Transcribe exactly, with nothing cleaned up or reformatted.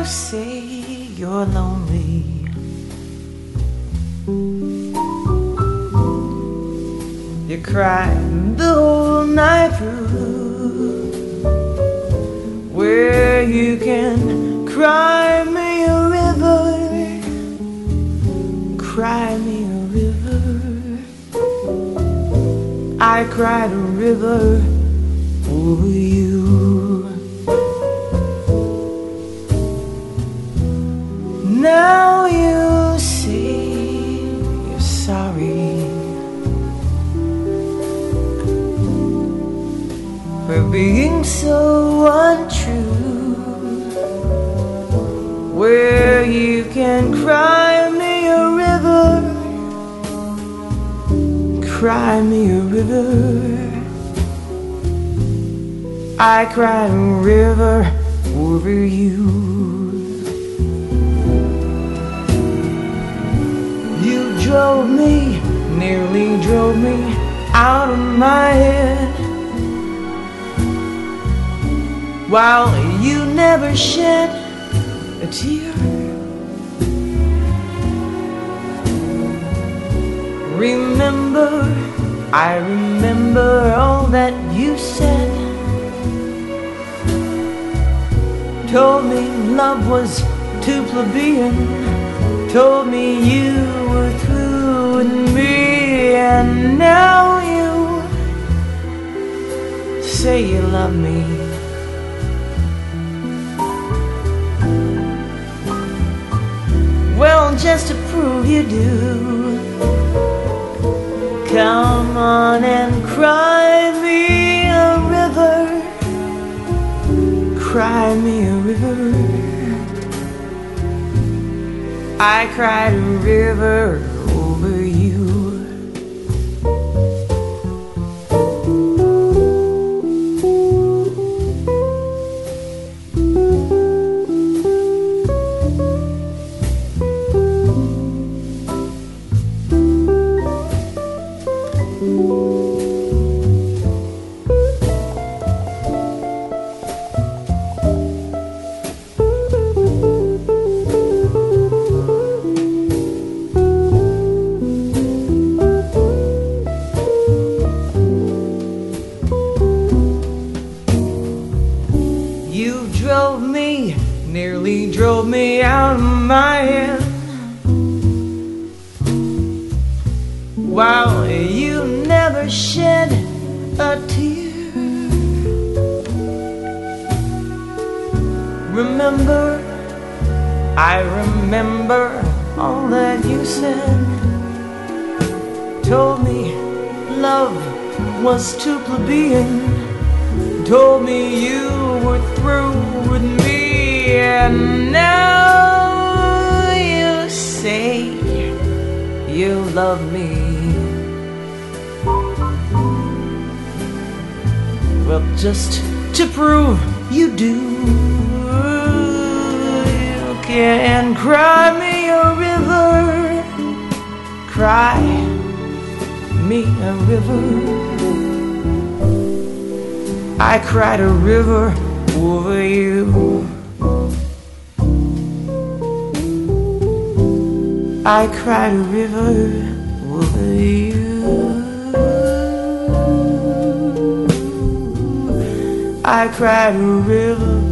say you're lonely, you cry the whole night through, where you can cry me a river, cry me a river. I cried a river over you. Now you say you're sorry for being so untrue, where you can cry me a river, cry me a river. I cried a river over you. You drove me, nearly drove me out of my head, while you never shed a tear. Remember, I remember all that you said. Told me love was too plebeian, told me you were through with me, and now you say you love me. Well, just to prove you do, come on and cry me a river, cry me a river. I cried a river over you. You drove me, nearly drove me out of my head, while you never shed a tear. Remember, I remember all that you said. Told me love was too plebeian, told me you were through with me, and now you say you love me. Well, just to prove you do, you can cry me a river, cry me a river. I cried a river over you. I cried a river over you. I cried a river